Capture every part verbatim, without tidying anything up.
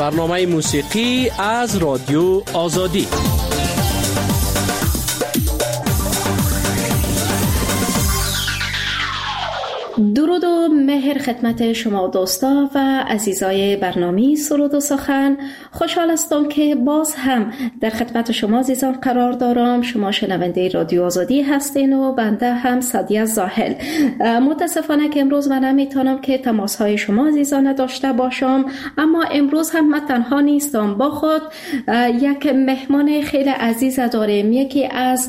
برنامه موسیقی از رادیو آزادی. درود و مهر خدمت شما دوستا و عزیزای برنامه سرود و سخن. خوشحال هستم که باز هم در خدمت شما عزیزان قرار دارم. شما شنونده رادیو آزادی هستین و بنده هم سعدیه زاهل. متاسفانه که امروز من نمیتونم که تماس های شما عزیزان داشته باشم، اما امروز هم من تنها نیستم، با خود یک مهمان خیلی عزیز داریم. یکی از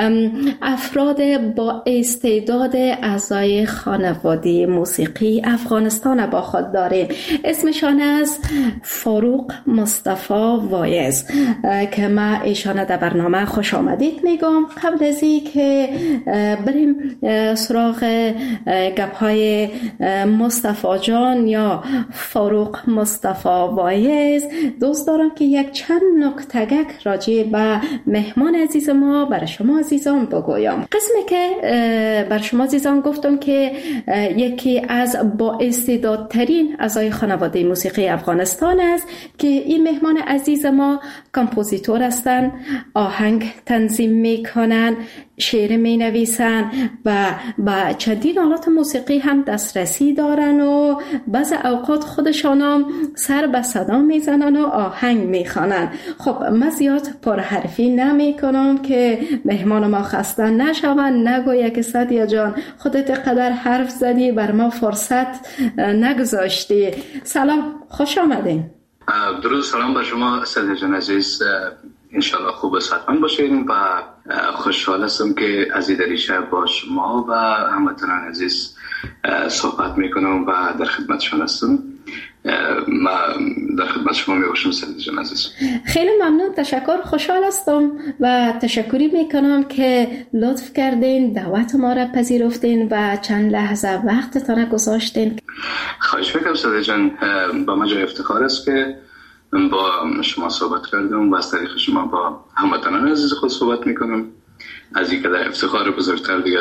افراد با استعداد اعضای خانواده موسیقی افغانستان با خود داریم. اسمشان است فاروق مصطفی وایز که ما ایشان در برنامه خوش آمدید میگم. قبل از این که بریم سراغ گپ‌های مصطفی جان یا فاروق مصطفی وایز، دوست دارم که یک چند نکته راجع به مهمان عزیز ما برای شما عزیزان بگویم. قسمی که بر شما عزیزان گفتم که یکی از با استعدادترین اعضای خانواده موسیقی افغانستان است که این مهمان عزیز ما کمپوزیتور هستند، آهنگ تنظیم میکنن، شعر می نویسن و با چندین آلات موسیقی هم دسترسی دارن و بعض اوقات خودشان هم سر به صدا میزنن و آهنگ میخوانن. خب من زیاد پرحرفی نمی کنم که مهمان ما خسته نشون، نگویا که سعدیه جان خودت قدر حرف زدی بر ما فرصت نگذاشتی. سلام، خوش آمدین. درود، سلام بر شما سعدیه جان عزیز. انشالله خوب و صحتمند باشین و خوشحال هستم که از این دریچه با شما و هموطنان عزیز صحبت میکنم و در خدمتشون هستم. ما در خدمت شما میباشم سعدیه جان عزیز. خیلی ممنون، تشکر. خوشحال هستم و تشکری میکنم که لطف کردین، دعوت ما را پذیرفتین و چند لحظه وقتتان گذاشتین. خواهش میکنم سعدیه جان، با من جای افتخار است که با شما صحبت کردم و از طریق شما با هموطنان عزیز خود صحبت میکنم. از این که در افتخار بزرگتر دیگه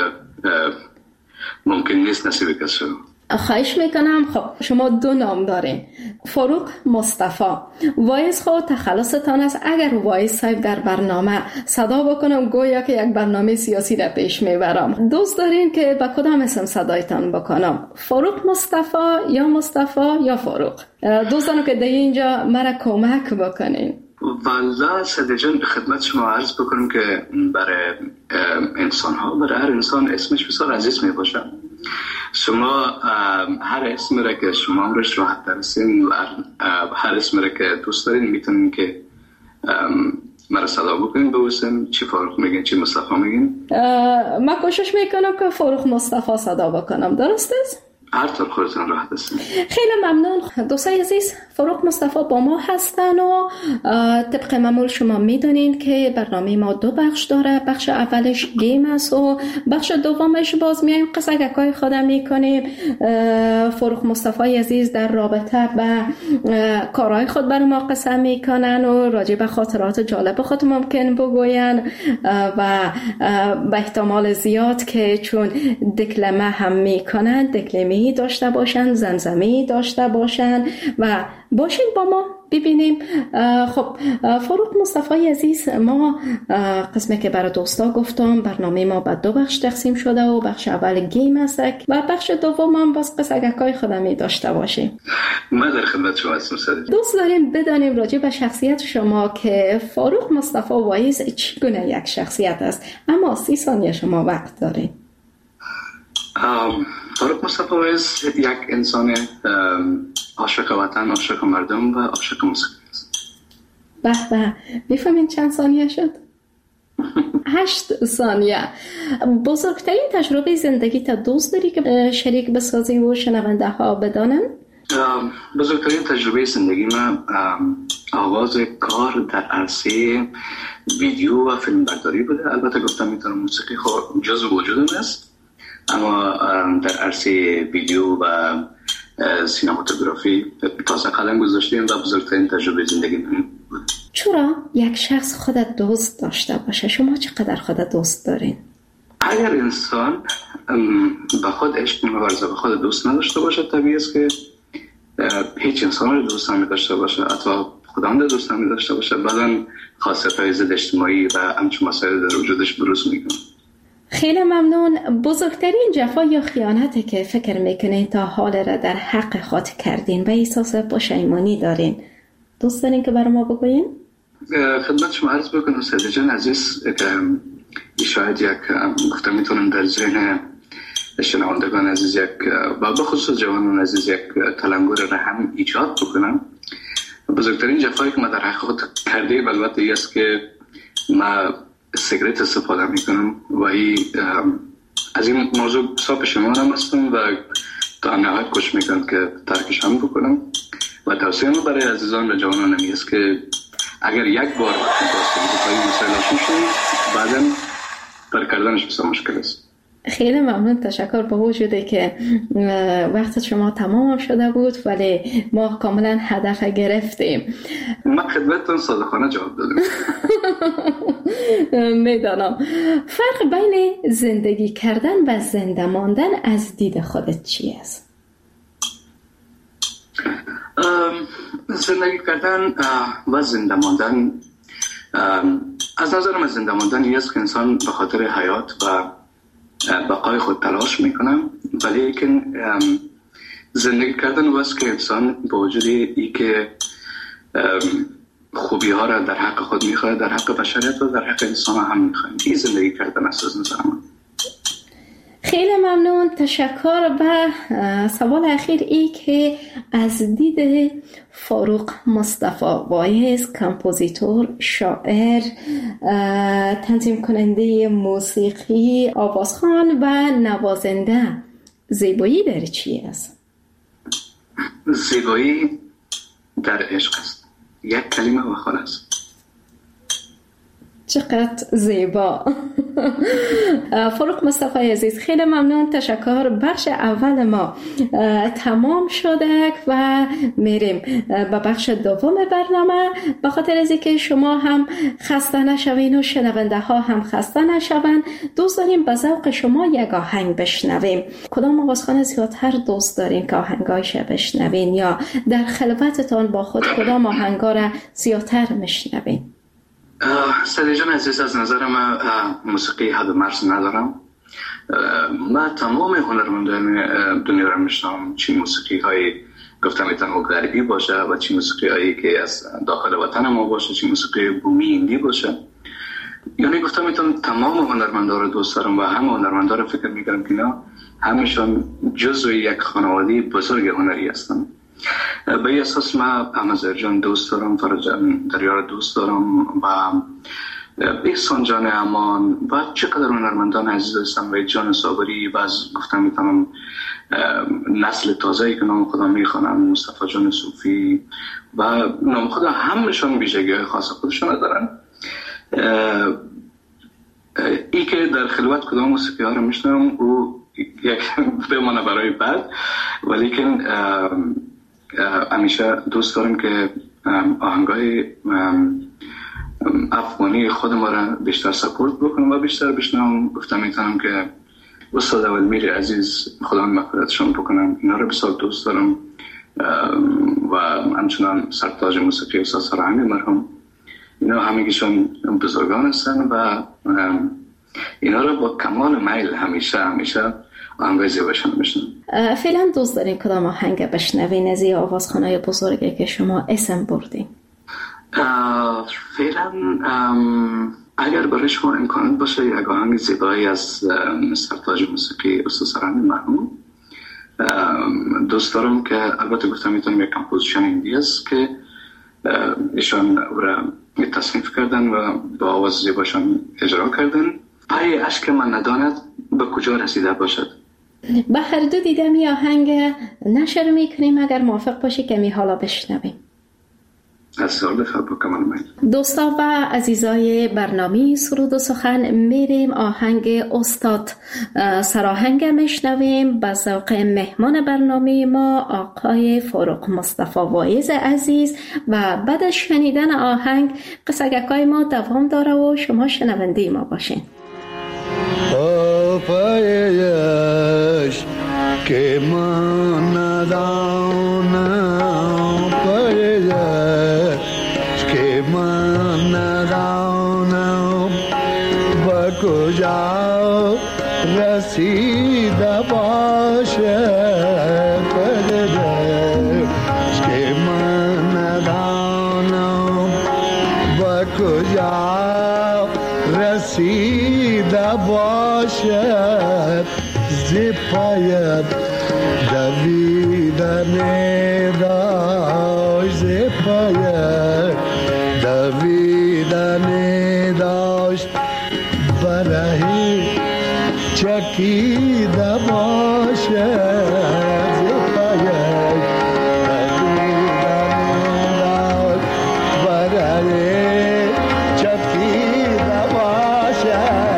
ممکن نیست نصیب کس شد. خواهش میکنم. خب شما دو نام دارین، فاروق مصطفی وایز. خود تخلصتان است. اگر وایز صاحب در برنامه صدا بکنم گویا که یک برنامه سیاسی را پیش میبرم. دوست دارین که با کدام اسم صدایتان بکنم؟ فاروق مصطفی یا مصطفی یا فاروق؟ دوست دارم که در اینجا مرا کمک بکنین. والله سعدیه جان، خدمت شما عرض بکنم که برای انسان ها، برای هر انسان اسمش بسیار عزیز می باشه. شما هر اسم را که شما امرش راحت درستین و هر اسم را که دوست دارین میتونین که مرا صدا بکنین بوسم. چی فاروق میگین چی مصطفی میگین؟ من کوشش میکنم که فاروق مصطفی صدا بکنم، درست است؟ هر طور خودتون راحت هستین. خیلی ممنون. دوستای عزیز، فاروق مصطفی با ما هستن و طبق معمول شما میدونین که برنامه ما دو بخش داره. بخش اولش گیم است و بخش دومش باز میایم قصه‌گویی خودم میکنیم. فاروق مصطفی عزیز در رابطه به کارهای خود برای ما قصه میکنن و راجع به خاطرات جالب خود ممکن بگوین و به احتمال زیاد که چون دکلمه هم میکنن، دکلمه داشته باشن، زمزمه داشته باشن و باشین با ما ببینیم. خب فاروق مصطفی عزیز، ما قسمی که برای دوستا گفتم برنامه ما به دو بخش تقسیم شده و بخش اول گیم است و بخش دوم هم باز قصه‌گویی خودمی داشته باشیم. ما در خدمت شما هستم سعدیه. دوست داریم بدانیم راجع به شخصیت شما که فاروق مصطفی وایز چگونه یک شخصیت است، اما سی ثانیه شما وقت دارین. فاروق مصطفی وایز یک انسان عاشق وطن، عاشق مردم و عاشق موسیقی است. به به، میفهمین چند ثانیه شد؟ هشت ثانیه. بزرگترین تجربه زندگی تا دوست داری که شریک بسازی و شنونده ها بدانن؟ بزرگترین تجربه زندگی من آغاز کار در عرصه ویدیو و فیلم برداری بوده. البته گفتم میتونم موسیقی خود جزو وجودم است، اما در عرصه ویدیو و سینماتوگرافی تازه قلم گذاشتیم و بزرگترین تجربه زندگی من بود. چرا یک شخص خودت دوست داشته باشه؟ شما چقدر خودت دوست دارین؟ اگر انسان به خود عشق می‌ورزه، به خود دوست نداشته باشه، طبیعی است که هیچ انسان رو دوست نمی داشته باشه، حتی خودم رو دوست نمی داشته باشه، بعداً خاصیت‌های ضد اجتماعی و همچون مسائل در وجودش بروز میکنه. خیلی ممنون. بزرگترین جفا یا خیانتی که فکر میکنین تا حال را در حق خود کردین و احساس پشیمانی دارین، دوست دارین که برای ما بگوین؟ خدمت شما عرض بکنم سیده جان عزیز که شاید یک گفتم میتونم در ذهن شنوندگان عزیز یک و بخصوص جوانان عزیز یک تلنگر را هم ایجاد بکنم. بزرگترین جفایی که ما در حق خود کرده البته ای است که ما سیگرت استفاده میکنم و ای از این موضوع بسیار پشیمانم هستم و تا نهایت کوشش میکنم که ترکش هم بکنم و توصیه ما برای عزیزان و جوانان این است که اگر یک بار با سیگرت های مسائل آشنا شدید بعدا پر کردنش بسیار مشکل است. خیلی ممنون، تشکر. با وجوده که وقت شما تمام شده بود ولی ما کاملا هدف گرفتیم. ما خدمتتون صادقانه جواب دادم. میدانم. فرق بین زندگی کردن و زنده ماندن از دید خودت چی است؟ زندگی کردن و زنده ماندن از نظر من زنده ماندن این است که انسان به خاطر حیات و بقای خود تلاش میکنم، ولی که زندگی کردن واسه که انسان با وجود ای که خوبی ها را در حق خود میخواد، در حق بشریت و در حق انسان هم میخواد. این زندگی کردن است از نظر من. خیلی ممنون، تشکر. و سوال اخیر ای که از دید فاروق مصطفی وایز، کمپوزیتور، شاعر، تنظیم کننده موسیقی، آوازخوان و نوازنده، زیبایی در چی است؟ زیبایی در عشق است. یک کلمه و خلاص. چقدر زیبا. فاروق مصطفی عزیز، خیلی ممنون، تشکر. بخش اول ما تمام شده و میریم به بخش دوم برنامه. به خاطر از اینکه شما هم خسته نشوین و شنونده ها هم خسته نشوند، دوست داریم به ذوق شما یک آهنگ بشنویم. کدام آوازخوان زیادتر دوست دارین که آهنگایش بشنوین، یا در خلوتتان با خود کدام آهنگا را زیادتر میشنوین؟ سیده جان عزیز، از نظر من موسیقی حد و مرز ندارم. من تمام هنرمندان دنیا را میشنم، چی موسیقی های گفتم ایتان غربی باشه و چی موسیقی هایی که از داخل وطن ما باشه، چی موسیقی بومی هندی باشه. یعنی گفتم ایتان تمام هنرمندان را دوست دارم و همه هنرمندان را فکر میکنم که نه همشون جزو یک خانواده بزرگ هنری هستن. به این اساس من احمد ظاهر جان دوست دارم، فرج دریار دوست دارم و احسان جان امان و چقدر هنرمندان عزیز هستم و جان صابری و از گفتم میتونم نسل تازه‌ای که نام خدا میخوانم، مصطفی جان صوفی و نام خدا همشون ویژگی‌های خاص خودشون دارن. ای که در خلوت کدام موسیقی ها رو میشنم او یک بمانه برای بعد، ولی که همیشه دوست دارم که آهنگای افغانی خود ما را بیشتر سپورت بکنم و بیشتر بشنم. گفتم میتونم که استاد اولمیر عزیز خدا مغفرتشون بکنم، اینا را بسیار دوست دارم و همچنان سرتاج موسیقی استاد سرهنگ مرحوم، اینا همگیشون بزرگان هستن و اینا را با کمال میل همیشه همیشه آهنگای زیباشون بشنم. فعلا دوست دارین کدام آهنگ بشنوین از این آوازخوانای بزرگی که شما اسم بردین؟ فعلا اگر برای شما امکانات باشه یک آهنگ زیبایی از سرتاج موسیقی استاد سرهنگ مرحوم دوست دارم که البته گفتم میتونم یک کمپوزیشن هندی است که ایشان او را تصنیف کردن و با آواز زیباشون اجرا کردن. پای عشق من نداند به کجا رسیده باشد. به هر دو دیدم این آهنگ نشر میکنیم، اگر موافق باشی که می حالا بشنویم. از سال بخواب بکنم من. دوستا و عزیزای برنامه سرود و سخن، میریم آهنگ استاد سراهنگ میشنویم به ذوق مهمان برنامه ما آقای فاروق مصطفی وایز عزیز و بعد از شنیدن آهنگ قصگکای ما دوام داره و شما شنونده ما باشین. پایش که من ندانم کجا رسیده باشد که من ندانم به کجا رسیده باشد زی پایت دویدن داشت زی پایت دویدن داشت برای چکیده باشد زی پایت دویدن داشت برای چکیده باشد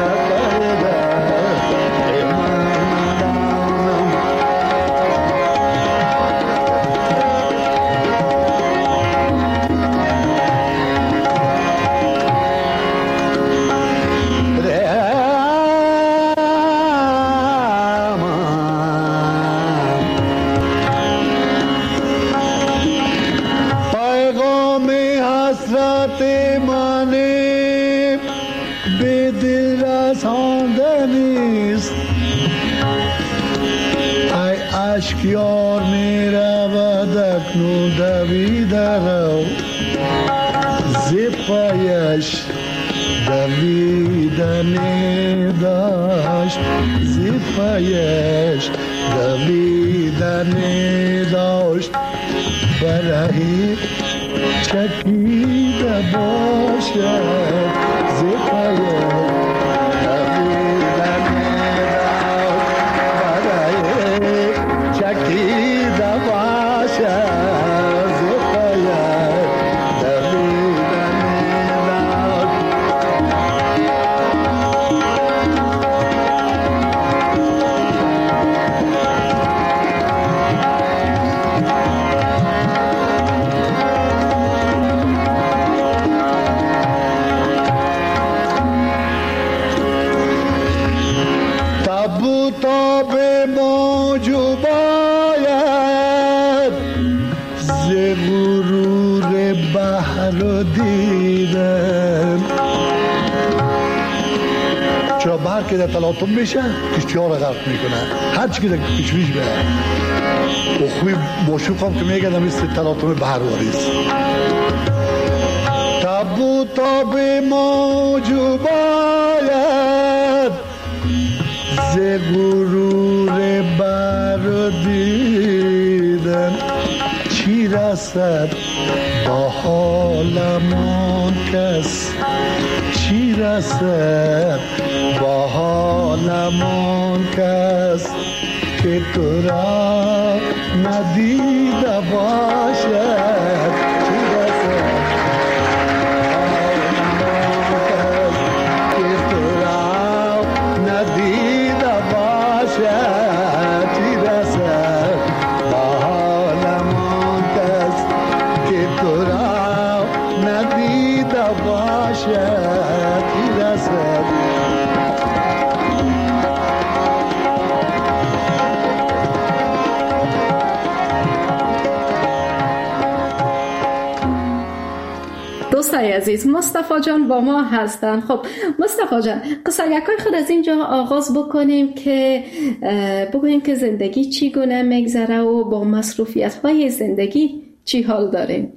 اشکیار می رود اکنون دویده رو زی پایش دویدن داشت زی پایش دویدن داشت برای چکیده باشد زی پایش بحر که در تلاطم میشه کشتی ها رو غرق میکنه هر چی که در کشویش بره و خوی باشوق هم که میگه در مثل تلاطم بحر واریست تب و تاب موجو باید ز غرور بر دیدن چی رسد با حالمان کس چی رسد با حالمان کس که تو را ندیده باشد چی رسد که تو را ندیده باشد چی رسد با حالمان کس که تو را ندیده باشد چی رسد دوستای عزیز، مصطفی جان با ما هستن. خب مصطفی جان، قصایکای خود از اینجا آغاز بکنیم که بگوییم که زندگی چی گونه میگذره و با مصروفیت های زندگی چی حال داریم.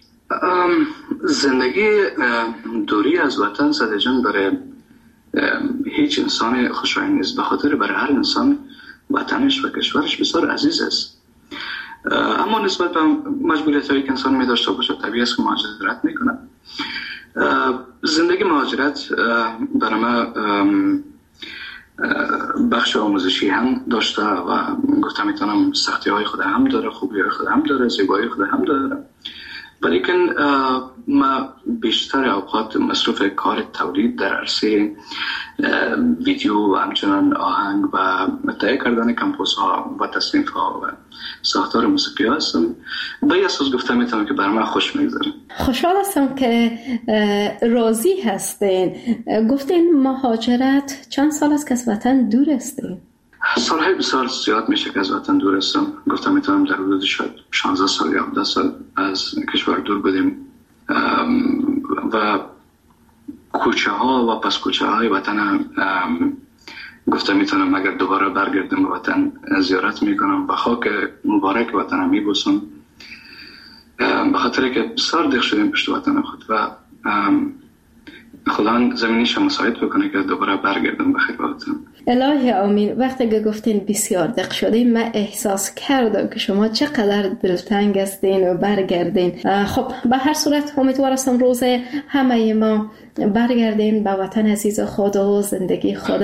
زندگی دوری از وطن ساده جان برای هیچ انسان خوشایند نیست، به خاطر برای هر انسان وطنش و کشورش بسیار عزیز است. اما نسبت به مجبوریت هایی که انسان می داشته باشه طبیعی است که مهاجرت میکنه. زندگی مهاجرت برای ما بخش آموزشی هم داشته و گفتم میتونم سختی های خود هم داره، خوبی های خود هم داره، زیبایی خود هم داره، ولیکن ما بیشتر اوقات مصروف کار تولید در عرصه ویدیو و همچنان آهنگ و تهیه کردن کمپوز ها و تصنیف ها و ساختار موسیقی هستم. به اساس گفتم میتونم که برای من خوش میگذره. خوشحال هستم که راضی هستین. گفتین مهاجرت چند سال است که از وطن دور هستین؟ سالهای بسیار زیاد میشه که از وطن دور هستم. گفتم میتونم در حدود شاید شانزده سال یا هفده سال از کشور دور بودیم و کوچه ها و پس کوچه های وطن گفته میتونم اگر دوباره برگردم به وطن زیارت میکنم، به خاک مبارک وطنم میبوسم، به خاطر که بسیار دق شدیم پشت وطن خود و خدا زمینیش مساعد بکنه که دوباره برگردم به خیر وطن. الهی آمین. وقتی که گفتین بسیار دق شدیم من احساس کردم که شما چقدر دلتنگ هستین و برگردین. خب به هر صورت امیدوار هستم روز همه ما برگردین به وطن عزیز خود و زندگی خود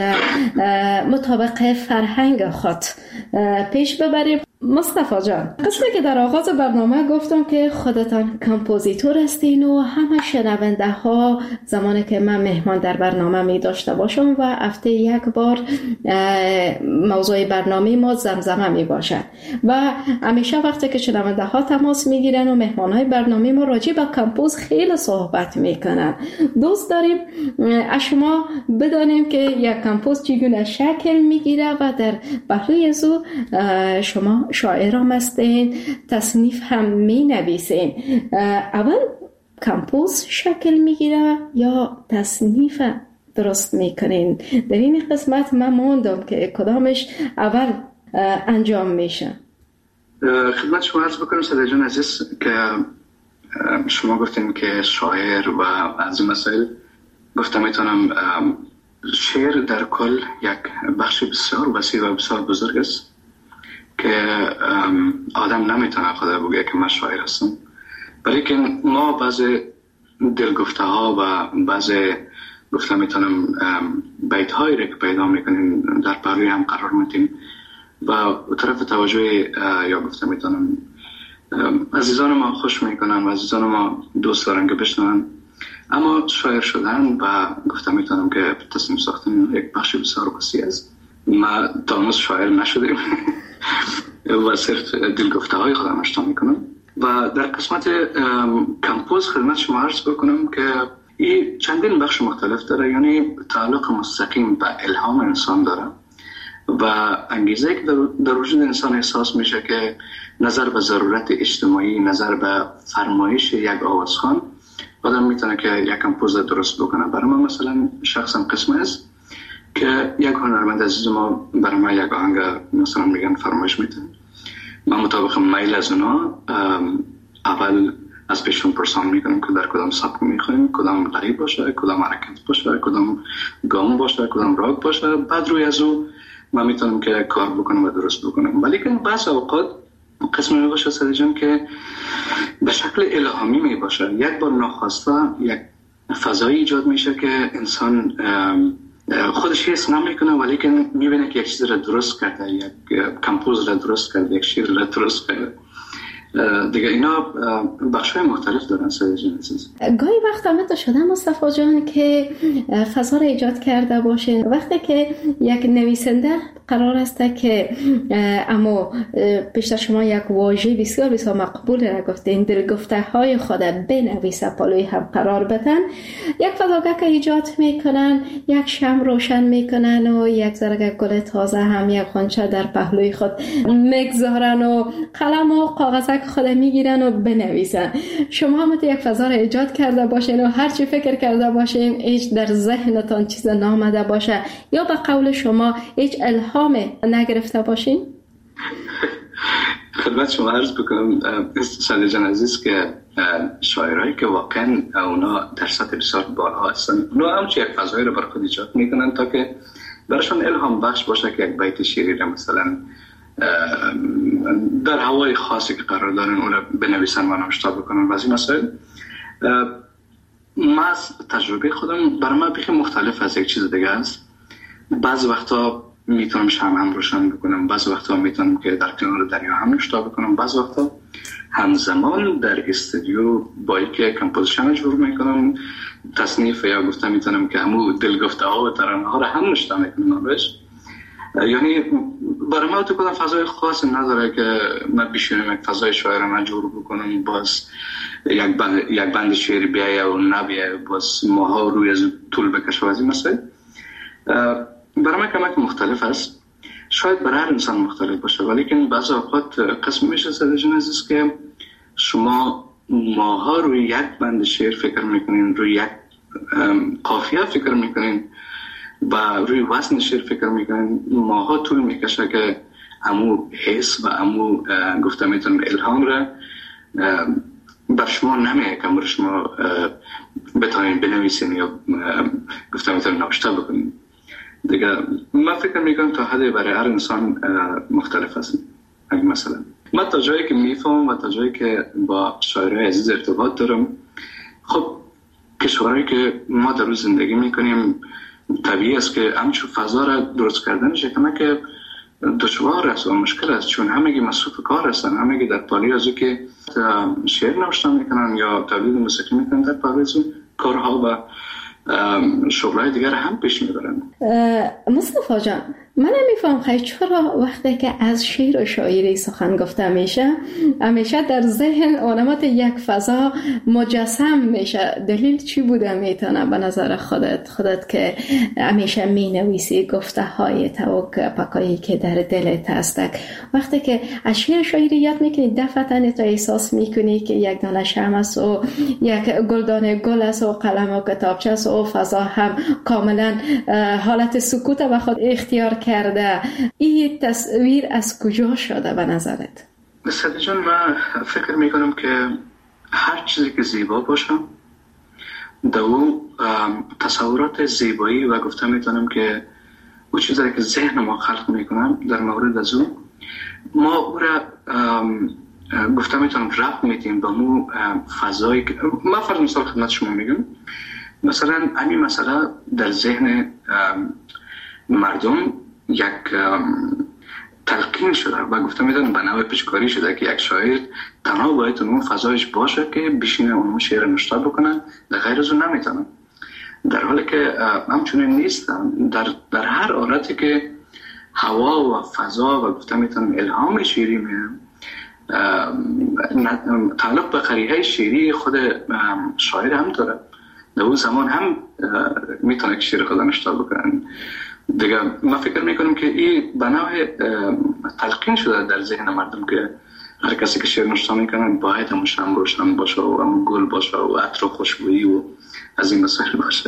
مطابق فرهنگ خود پیش ببریم. مصطفی جان، قسمی که در آغاز برنامه گفتم که خودتان کمپوزیتور هستین و همه شنونده ها زمانی که من مهمان در برنامه می داشته باشم و هفته یک بار موضوع برنامه ما زمزمه می باشد و همیشه وقتی که شنونده ها تماس می گیرن و مهمان های برنامه ما راجع به کمپوز خیلی صحبت می کنن. دوست داریم از شما بدانیم که یک کمپوز چگونه شکل می گیره و در پهلوی ازو شما شاعر هم هستین، تصنیف هم می نویسین. اول کمپوز شکل می گیره یا تصنیف درست می کنین؟ در این قسمت من موندم که کدامش اول انجام میشه. خدمت شما عرض بکنم ساده جان عزیز که شما گفتین که شاعر و از این مسائل گفتم میتونم شعر در کل یک بخش بسیار وسیع و بسیار بزرگ است که آدم نمیتونه خدا بگه که من شاعر هستم، ولی که ما بعضی دلگفته ها و بعضی گفتم میتونم بیت هایی رو که پیدا میکنیم در پهلوی هم قرار میدیم و طرف توجه یا گفتم میتونم عزیزان ما خوش میکنن و عزیزان ما دوست دارن که بشنون، اما شاعر شدن و گفتم میتونم که تصمیم ساختن یک بخش بسیار وسیع است. ما تانوس شاعر نشدیم و صرف دلگفته های خودم اشتها میکنم و در قسمت کمپوز خدمت شما عرض بکنم که این چندین بخش مختلف داره، یعنی تعلق مستقیم به الهام انسان داره و انگیزه که در وجود انسان احساس میشه که نظر به ضرورت اجتماعی، نظر به فرمایش یک آوازخوان آدم میتونه که یک کمپوز درست بکنه. برای من مثلا شخصا قسم است که یک هنرمند عزیز ما برای من یک آهنگ مثلا میگن فرمایش میده، من مطابق میل از اونا اول از پیشون پرسان میکنم که در کدام سبک میخوایم، کدام غریب باشه، کدام حرکت باشه، کدام گام باشه، کدام راگ باشه، بعد روی از او من میتونم که کار بکنم و درست بکنم. ولی که بعض اوقات قسمی میباشه ساده جان که به شکل الهامی میباشه، یک بار ناخواسته یک فضایی ایجاد میشه که انسان خودش حس نمیکنه ولی که میبینه که یک چیز را درست کرده، یک کمپوز را درست کرده، یک شعر را درست کرده. دیگه اینا بخش‌های مختلف دارن ساده جان عزیز. گاهی وقت آمده شده مصطفی جان که فضا را ایجاد کرده باشه وقتی که یک نویسنده قرار است که اما پیشتر شما یک واژه بسیار بسیار مقبول را گفتین، دلگفته های خود بنویسه پلوی هم قرار بدن، یک فضاگاه که ایجاد میکنن، یک شمع روشن میکنن و یک زرگه گل تازه هم یک غنچه در پهلوی خود میگذارن و قلم و کاغذک خود میگیرن و بنویسن. شما هم یک فضا را ایجاد کرده باشین و هر چی فکر کرده باشین هیچ در ذهنتان چیز نامده باشه یا به قول شما هیچ الهام نگرفته باشین؟ خدمت شما عرض بکنم ساده جان عزیز که شاعرایی که واقعا اونا در سطح بسیار بالا هستن، اونا همچه یک فضایی رو بر خود ایجاد میکنن تا که برشان الهام بخش باشه که یک بیت شعری رو مثلا در هوای خاصی که قرار دارن اون رو بنویسن و نوشته بکنن و از این مسائل. من از تجربه خودم برای من بخی مختلف از یک چیز دیگه است. بعض وقتا میتونم شمع هم روشن بکنم، بعض وقتا میتونم که در کنار دریا هم نوشته بکنم، بعض وقتا همزمان در استودیو با یک کمپوزیشن مجبور میکنم تصنیف یا گفتم میتونم که همون دلگفته ها و ترانه ها رو هم نوشته میکنم بهش. یعنی برای من تو کدام فضای خاصی نداره که من بشینم یک فضای شاعر مجبور بکنم باز یک بند, یک بند شعری بیایه و نبیایه باز ماها روی از طول بکشه و از این مسائل. برای من کمک مختلف است، شاید برای هر انسان مختلف باشه، ولی که بعض اوقات قسم میشه ساده جان عزیز که شما ماها روی یک بند شعر فکر میکنین، روی یک قافیه فکر میکنین و روی وزن شعر فکر میکنین، ماها طول میکشه که امو حس و امو گفته میتونم الهام را بر شما نمیه که امور شما بتانین بنویسین یا گفته میتونم نوشته بکنین دیگه. من فکر میکنم تا حدی برای هر انسان مختلف هست. اگه مثلا من تا جایی که میفهم و تا جایی که با شاعرای عزیز ارتباط دارم، خب کشورهایی که ما در روز زندگی میکنیم طبیعی است که همچون فضا را درست کردنش کمه که دشوار است و مشکل است، چون همگی مصروف کار هستن، همگی در پالی از او که شعر نوشتن میکنن یا تولید موسیقی میکنن، در پالی از او کارها و شغلای دیگر هم پیش میبرن. مصطفی جان، من نمیفهم خیلی چرا وقتی که از شعر و شاعری سخن گفته میشه همیشه در ذهن آدمات یک فضا مجسم میشه؟ دلیل چی بوده میتونه به نظر خودت خودت که همیشه مینویسی گفته های تو پکایی که در دلت هست؟ وقتی که از شعر و شاعری یاد میکنی دفعتا تو احساس میکنی که یک دانه شمع است و یک گلدانه گل است و قلم و کتابچه است و فضا هم کاملا حالت سکوت و خود اختیار کرده. این تصویر از کجا شده به نظرت؟ سعدی جان، من فکر میکنم که هر چیزی که زیبا باشه دو تصورات زیبایی و گفته میتونم که او چیزی که ذهن ما خلق میکنم در مورد از او ما او را گفته میتونم ربط میدیم با مو فضایی که من فرض مثال خدمت شما میگم. مثلا همین مسئله در ذهن مردم یک تلقین شده و گفته میدونم به نوع پیشکاری شده که یک شاعر تنها باید اون فضایش باشه که بشینه اون شعر نوشته بکنه، در غیر از اون نمیتونه. در حالی که همچنین نیست. در, در هر حالتی که هوا و فضا و گفته میتونم الهام شعری میاد تعلق به قریحه شعری خود شاعر هم داره. در اون زمان هم میتونه که شعر خود نوشته بکنه دیگه. من فکر میکنم که این به نوع تلقین شده در ذهن مردم که هر کسی که شعر نوشته میکنه باید همون شمع روشن باشه و همون گل باشه و عطر و خوشبویی و از این مسائل باشه.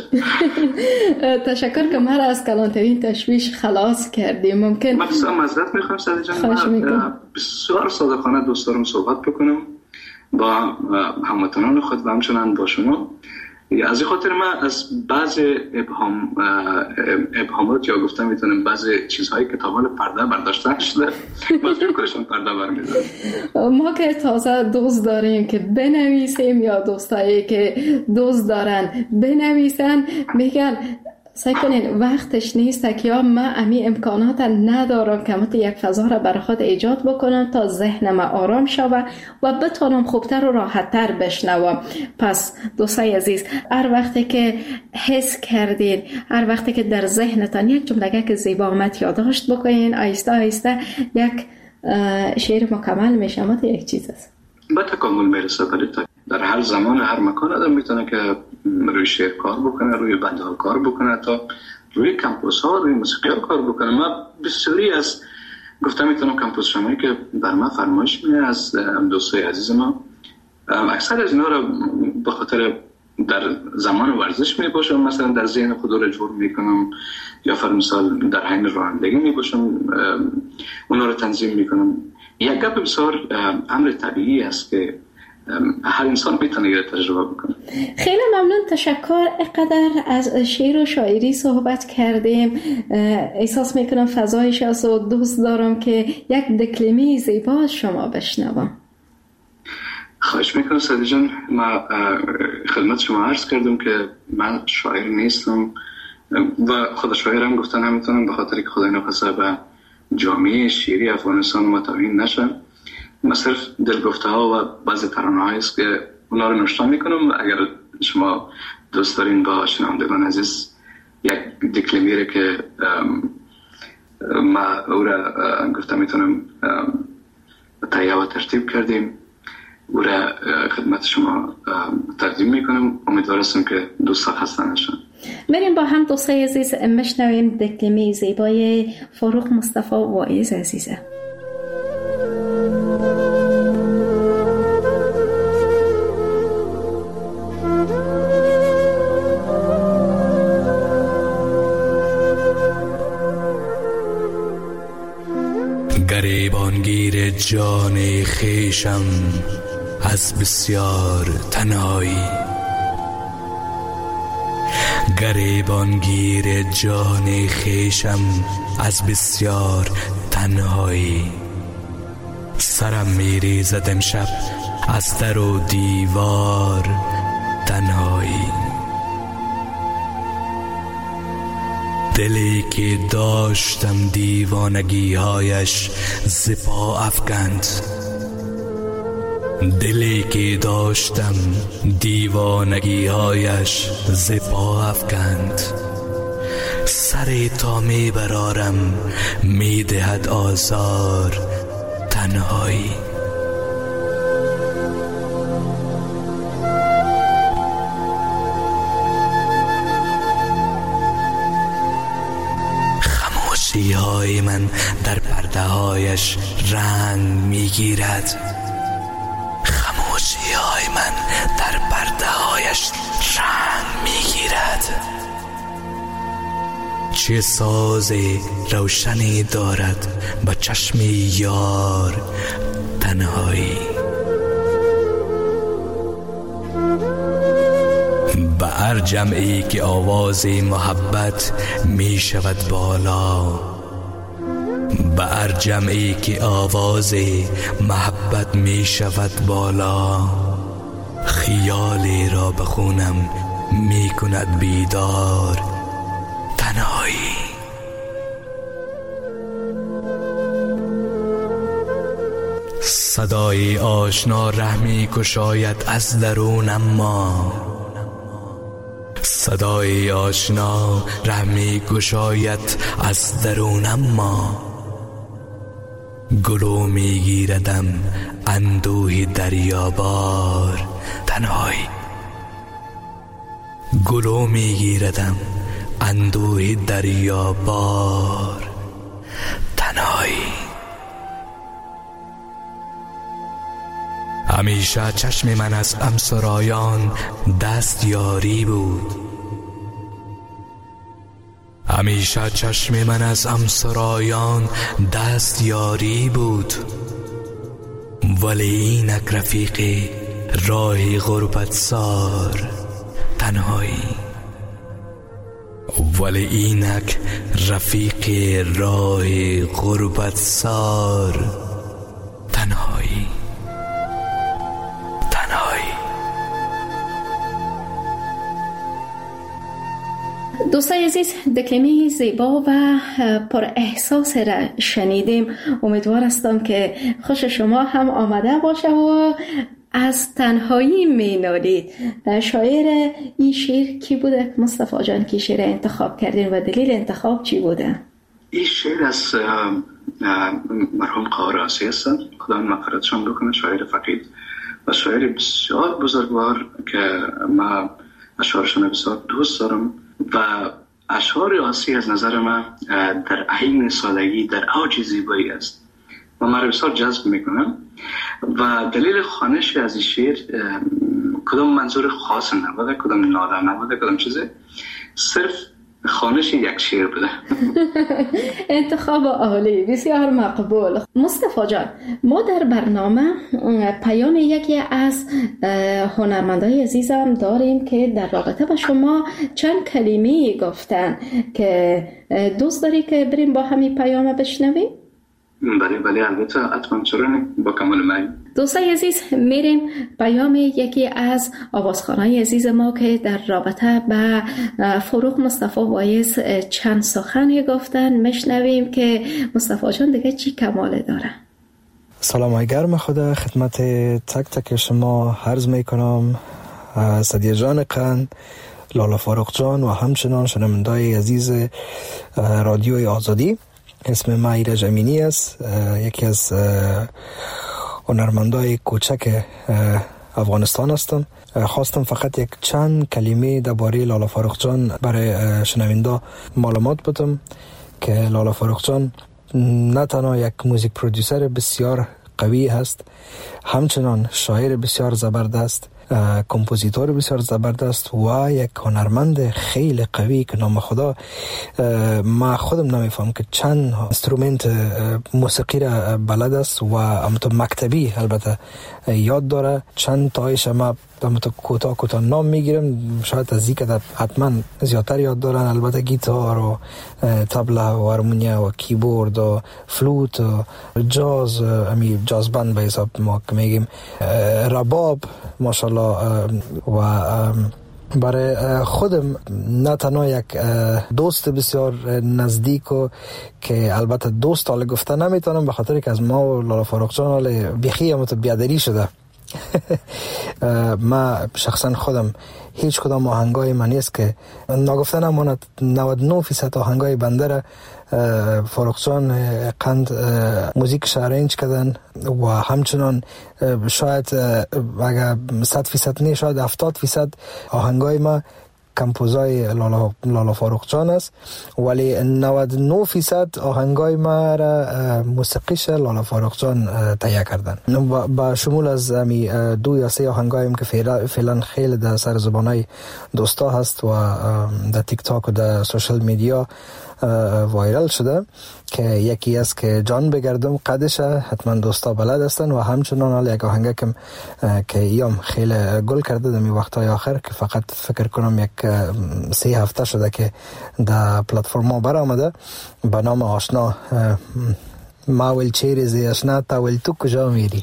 تشکر که ما را از کلانترین تشویش خلاص کردیم. ممکن من بسیار معذرت میخوام سعدی جان، من بسیار صادقانه دوست دارم صحبت بکنم با هموطنان خود و همچنان با شما. از این خاطر من از بعض ابهام ابهامات یا گفتم میتونم بعضی چیزهایی که تا حال پرده برداشتن شده مجبور کنشون پرده برمی‌دارم. ما که تازه دوست داریم که بنویسیم یا دوستایی که دوست دارن بنویسن میگن سعی کنین وقتش نیست که یا من امی امکانات ندارم که من یک فضا را برای خود ایجاد بکنم تا ذهنم آرام شود و بتونم خوبتر و راحتتر بشنوم. پس دوستای عزیز، هر وقتی که حس کردین، هر وقتی که در ذهنتان یک جمله که زیبا آمد یادداشت بکنین، آیسته آیسته یک شعر مکمل میشه. ما یک چیز است با تکامل میرسه. ولی در هر زمان هر مکان آدم میتونه که روی شعر کار بکنه، روی بنده ها کار بکنه، تا روی کمپوس ها روی موسیقی ها کار بکنه. من بسیاری از گفته میتونم کمپوس شمایی که بر من فرمایش میه از دوستای عزیز ما، اکثر از اینا را به خاطر در زمان ورزش می باشم مثلا در ذهن خود رو جور میکنم، یا فرمثال در حین رانندگی می باشم اونا رو تنظیم میکنم. یک گپ بسیار امر طبیعی است که هر انسان میتونه یه تجربه بکنه. خیلی ممنون، تشکر. اقدر از شعر و شاعری صحبت کردیم، احساس میکنم فضایش است و دوست دارم که یک دکلمه زیبا از شما بشنوم. خواهش میکنم سعدی جان. من خدمت شما عرض کردم که من شاعر نیستم و خود شاعرم گفتن نمیتونم به خاطر که خدای نخواسته به جامعه شعری افغانستان متوهین نشن. من صرف دلگفته ها و بعضی ترانه هایی است که اونا رو نوشته میکنم. اگر شما دوست دارین با شنوندگان عزیز یک دکلمه که ما او را گفته میتونم تهیه و ترتیب کردیم او را خدمت شما تقدیم میکنم. امیدوار هستم که دوستا خسته نشن. بریم با هم دوستای عزیز بشنویم دکلمه زیبای فاروق مصطفی واعظ عزیزه. گریبانگیر جان خویشم از بسیار تنهایی، گریبانگیر جان خویشم از بسیار تنهایی. سرم میریزد امشب از در و دیوار تنهایی. دلی که داشتم دیوانگی هایش ز پا افکند، دلی که داشتم دیوانگی هایش ز پا افکند. سر تا می برارم می دهد آزار تنهایی. خموشی های من در پرده هایش رنگ می گیرد، خموشی های من در پرده هایش رنگ می گیرد. چه ساز روشنی دارد با چشم یار تنهایی. به هر جمعی که آواز محبت می شود بالا، به هر جمعی که آواز محبت می شود بالا، خیالی را بخونم می کند بیدار تنهایی. صدای آشنا رحمی کشاید از درون، اما صدای آشنا رحمی کشاید از درون، اما گلو میگیردم اندوه دریابار تنهایی. گلو میگیردم اندوه دریابار تنهایی. همیشه چشم من از همسرایان دست یاری بود، همیشه چشم من از همسرایان دست یاری بود، ولی اینک رفیق راه غربت سار تنهایی. ولی اینک رفیق راه غربت سار تنهایی. دوستای عزیز، دکلمه زیبا و پر احساس را شنیدیم. امیدوار هستم که خوش شما هم آمده باشه و از تنهایی می نالید. شاعر این شعر کی بوده مصطفی جان که شعر انتخاب کردین و دلیل انتخاب چی بوده؟ این شعر از مرحوم قاراسی هستن، خدا مغفرتشان بکنه، شاعر فقید و شاعر بسیار بزرگوار که ما اشعارشون بسیار دوست دارم و اشعار آسی از نظر من در عین سادگی در اوج زیبایی است و من بسیار جذب میکنم. و دلیل خوانش از این شعر کدام منظور خاص نبوده، کدام ناله نبوده، کدام چیزه، صرف خوانش یک شعر بوده. انتخاب عالی، بسیار مقبول. مصطفی جان، ما در برنامه پیام یکی از هنرمندای عزیزم داریم که در رابطه با شما چند کلمه گفتن که دوست داری که بریم با همین پیام بشنویم؟ بله بله البته، حتما، چرا نه، با کمال میل. دوستای عزیز، میریم پیام یکی از آوازخوانای عزیز ما که در رابطه با فروغ مصطفی وایس چند سخنی گفتن میشنویم که مصطفی جان دیگه چی کماله داره. سلام گرم خدا خدمت تک تک شما عرض میکنم. سدیه جان قند، لالا فاروق جان و همچنان شنوندای عزیز رادیوی آزادی. اسم ما ایرج امینی است، یکی از هنرمندای کوچک افغانستان هستم. خواستم فقط یک چند کلمه درباره لالا فاروق جان برای شنوندا معلومات بدم که لالا فاروق جان نه تنها یک موزیک پرودوسر بسیار قوی هست، همچنان شاعر بسیار زبردست کمپوزیتور بسیار زبردست و یک هنرمند خیلی قوی که نام خدا ما خودم نمیفهم که چند اینسترومنت موسیقی را بلد است و همونطور مکتبی البته یاد داره. چند تایش ما همونطور کوتاه کوتاه نام میگیرم، شاید از این که حتما زیادتر یاد دارن. البته گیتار و تبله و هارمونیا و کیبورد و فلوت و جاز، امی جاز بند به حساب ما که میگیم، رباب ماشاءالله. و برای خودم نه تنها یک دوست بسیار نزدیک و که البته دوست حالا گفته نمیتونم به خاطر که از ما و لالا فاروق جان حالا بیخی همونطور بیادری شده. ما شخصا خودم هیچ کدام آهنگای من نیست که ناگفته نماند. نود و نه درصد آهنگای بنده را فاروق جان قند موزیکش ارنج کردن و همچنان شاید اگر صد درصد نه شاید هفتاد درصد آهنگای ما کمپوزای لالا, لالا فاروق جان است، ولی نود و نه درصد آهنگای ما را موسیقیش لالا فاروق جان تهیه کردن. با شمول از امی دو یا سه آهنگایم که فعلا خیلی در سر زبانای دوستا هست و در تیک تاک و در سوشل میدیا وایرال شده، که یکی است که جان بگردم قدشه، حتما دوستا بلد هستن، و همچنان حالا یک آهنگ که که ایام خیلی گل کرده در می وقتای آخر که فقط فکر کنم یک سه هفته شده که در پلتفرم ها بر آمده به نام آشنا. ماول چیرزی آشنا تاول تو کجا میری.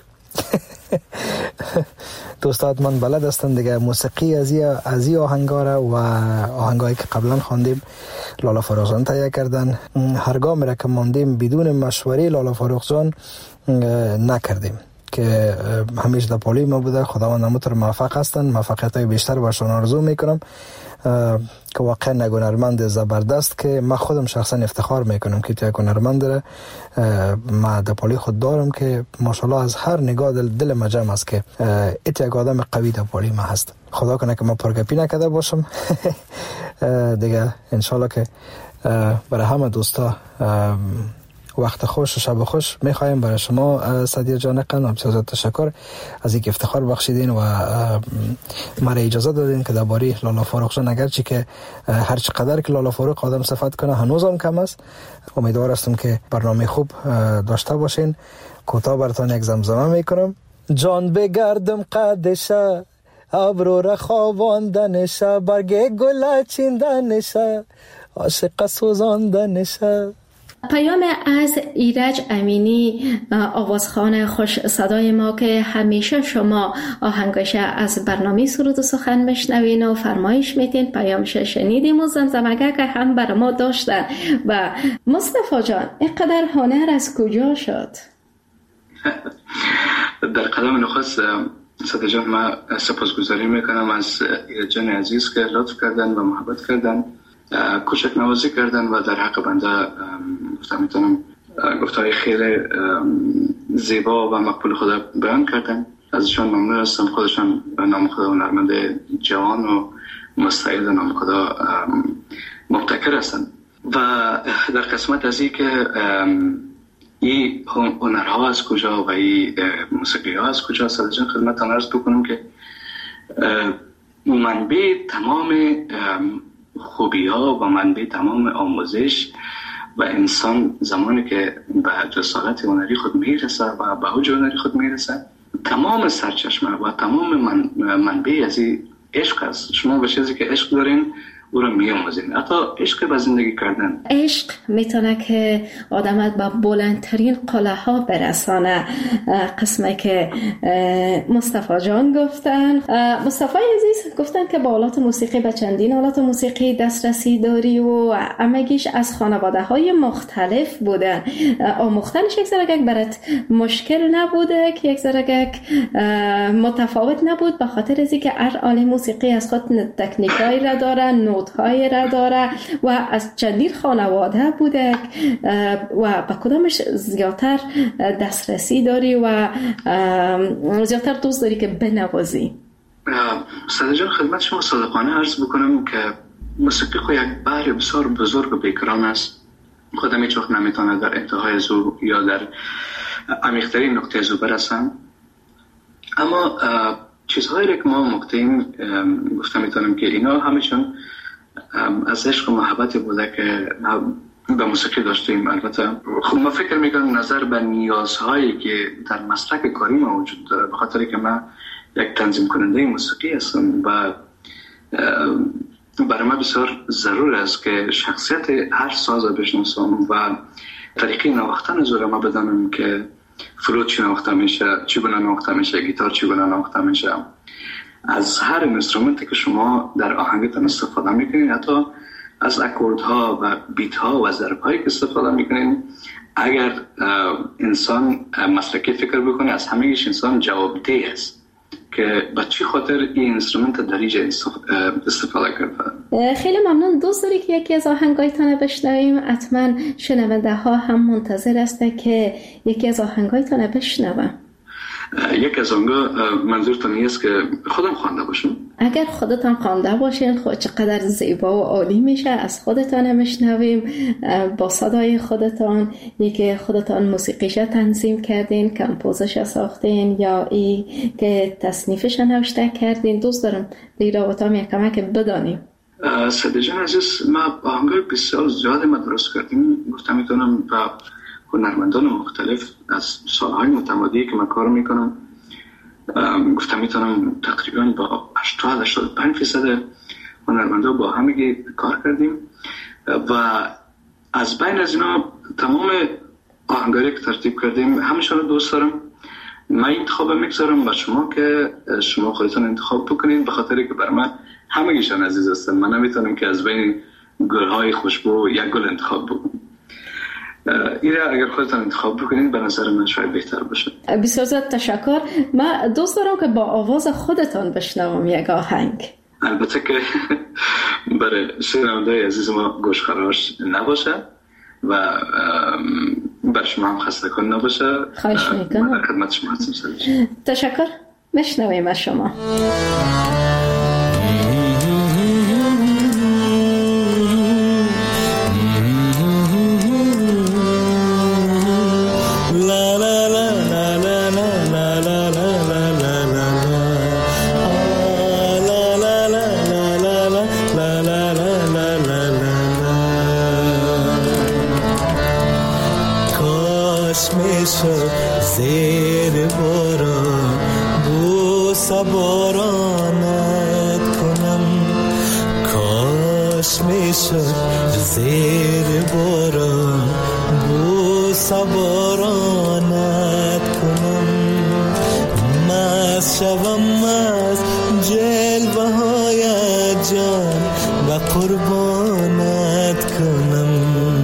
دوستات من بلد هستن دیگه موسیقی از از این آهنگا و آهنگایی که قبلا خواندیم لالا فاروق جان تهیه کردن. هرگاه میره که ماندیم بدون مشوره لالا فاروق جان نکردیم، که همیشه در پالی ما بوده. خداوند همونطور موفق هستن، موفقیت های بیشتر برشان آرزو میکنم که واقعا یک هنرمند زبردست که من خودم شخصا افتخار میکنم که تو یک هنرمند داره. ما در پالی خود دارم که ماشاءالله از هر نگاه دل, دل مجم است که ایت یک آدم قوی در پالی ما هست. خدا کنه که ما پرگپی نکده باشم دیگه. انشالله که برای همه دوستا وقت خوش و شب خوش میخوایم. برای شما سعدیه جان قند بسیار تشکر از اینکه افتخار بخشیدین و مرا اجازه دادین که درباره لالا فاروق جان، اگرچه که هر چقدر که لالا فاروق آدم صفت کنه هنوزم کم است، امیدوار هستم که برنامه خوب داشته باشین. کوتاه براتون یک زمزمه میکنم. جان بگردم قدشه، ابرو را خواباندنشه، برگ گل چیندنشه، عاشق سوزاندنشه. پیام از ایرج امینی، آوازخوان خوش صدای ما که همیشه شما آهنگش از برنامه سرود و سخن بشنوین و فرمایش میتین. پیامش شنیدیم و زمزمگه که هم بر ما داشتن. و مصطفی جان اینقدر هنر از کجا شد؟ در قدم نخست صدای جان ما سپاسگزاری میکنم از ایرج جان عزیز که لطف کردن و محبت کردن، کوچک نوازی کردن و در حق بنده گفتم میتونم گفتهای خیلی زیبا و مقبول خدا بیان کردن. ازشان ممنون هستم. خودشان به نام خدا هنرمند جوان و مستعد نام خدا مبتکر هستن. و در قسمت از این که این هنرها از کجا و این موسیقی ها از کجا، صدقان خدمتتان عرض بکنم که منبع تمام خوبی ها و منبع تمام آموزش و انسان زمانی که به جسارت هنری خود میرسه و به اوج هنری خود میرسه، تمام سرچشمه و تمام من منبع از این عشق است. شما به چیزی که عشق دارین او رو میاموزین، حتی عشق به زندگی کردن. عشق میتونه که آدمت به بلندترین قله ها برسانه. قسمه که مصطفی جان گفتن، مصطفی عزیز گفتن که با آلات موسیقی به چندین آلات موسیقی دسترسی داری و همگیش از خانواده های مختلف بودن. آموختنش یک ذره برات مشکل نبوده که یک ذره متفاوت نبود، به خاطر از اینکه هر آله موسیقی از خود تکنیکایی را داره، نوت های را داره و از چندین خانواده بوده و به کدامش زیادتر دسترسی داری و زیادتر دوست داری که بنوازی؟ صدای جان خدمت شما صادقانه عرض بکنم که موسیقی خود یک بحر بسیار بزرگ و بیکران است. خودم هیچ وقت نمیتونه در انتهای زو یا در عمیق‌ترین نقطه زو برسم، اما چیزهایی که ما مقتیم گفتم میتونم که اینا همشون از عشق و محبت بوده که به موسیقی داشتیم. البته خب ما فکر میکنم نظر به نیازهایی که در مسلک کاری ما وجود داره، به خاطر که من یک تنظیم کننده موسیقی هستم و برای من بسیار ضرور است که شخصیت هر ساز رو بشناسم و طریقه نواختن از رو ما بدانم که فلوت چی نواخته میشه، چگونه نواخته میشه، گیتار چگونه نواخته میشه. از هر اینسترومنتی که شما در آهنگتون استفاده میکنین، حتی از اکوردها و بیت ها و ضرب هایی که استفاده میکنین، اگر انسان مسلکی فکر بکنه، از همه‌اش انسان جوابدهی است که به چی خاطر این اینسترومنت در اینجا استفاده کرده. خیلی ممنون. دوست داری که یکی از آهنگایتان بشنویم؟ حتما شنونده ها هم منتظر هستند که یکی از آهنگایتان بشنوم. یک از آنگاه منظورتون نیست که خودم خوانده باشم؟ اگر خودتان خوانده باشین خود چقدر زیبا و عالی میشه. از خودتان میشنویم با صدای خودتان، یکی خودتان موسیقیش تنظیم کردین، کمپوزش ساختین یا ای که تصنیفش نوشته کردین. دوست دارم در رابطه هم یک کمک بدانیم. سده جان عزیز، ما آهنگای بسیار زیاد ما درست کردیم. گفتم میتونم با هنرمندان مختلف از سالهای متمادی که من کار میکنم، گفتم میتونم تقریبا با هشتاد هشتاد و پنج فیصد هنرمندا با همگی کار کردیم و از بین از اینا تمام آهنگاری که ترتیب کردیم همشون رو دوست دارم. من انتخاب میگذارم و شما که شما خودتون انتخاب بکنین، به خاطر که برای من همگیشان عزیز هستن. من نمیتونم که از بین گلهای خوشبو یک گل انتخاب بکنم. ایره اگر خودتان انتخاب بکنید به نظر من شاید بهتر باشه. بسیار زیاد تشکر. من دوست دارم که با آواز خودتان بشنوم یک آهنگ. البته که برای شنونده‌های عزیز ما گوشخراش نباشه و بر شما هم خسته کن نباشه. خواهش میکنم. من در خدمت شما هستم. تشکر. بشنویم از شما. زیر باران بوسه بارانت کنم، کاش میشد زیر باران بوسه بارانت کنم، مست شوم از جلوه های جان و قربانت کنم.